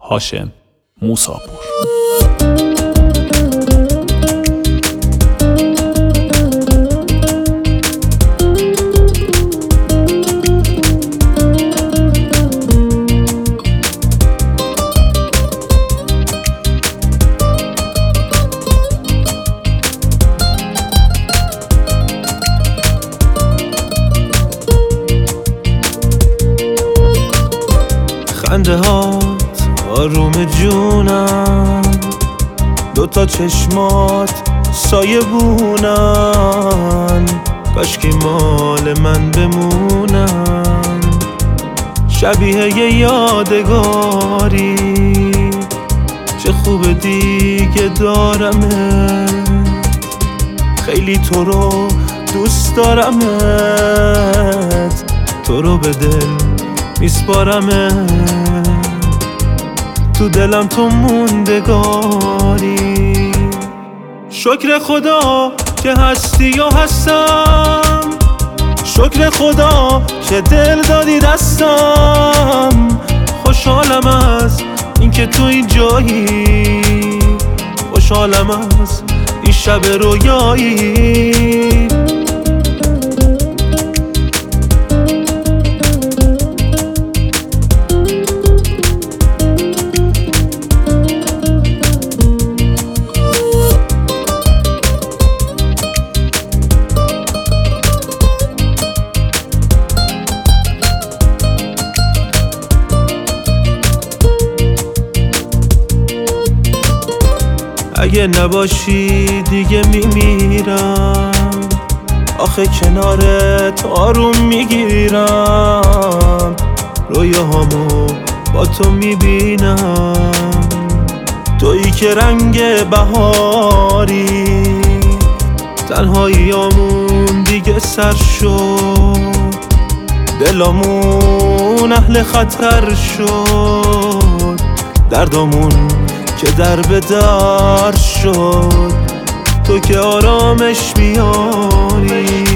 هاشم موساپور. خنده هات آروم جونم، دوتا چشمات سایه بونن، کاشکی مال من بمونن. شبیه یه یادگاری، چه خوبه دیگه دارمت، خیلی تو رو دوست دارمت، تو رو به دل میسپارمت، تو دلم تو موندگاری. شکر خدا که هستی و هستم، شکر خدا که دل دادی دستم، خوشحالم از اینکه تو این جایی، خوشحالم از این شب رویایی. اگه نباشی دیگه میمیرم، آخه کنارت آروم میگیرم، رویاهامو با تو میبینم، تویی که رنگ بهاری، تنهاییامون دیگه سر شد، دلامون اهل خطر شد، دردامون که در به در شد، تو که آرامش میاری.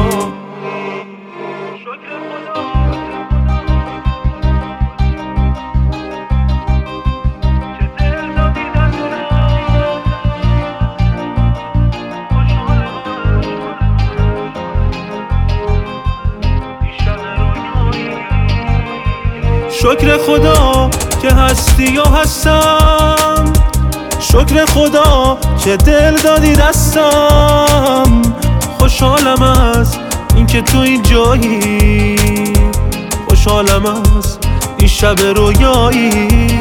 شکر خدا که هستی و هستم، شکر خدا که دل دادی دستم، خوشحالم از اینکه تو این جایی، خوشحالم از این شب رویایی.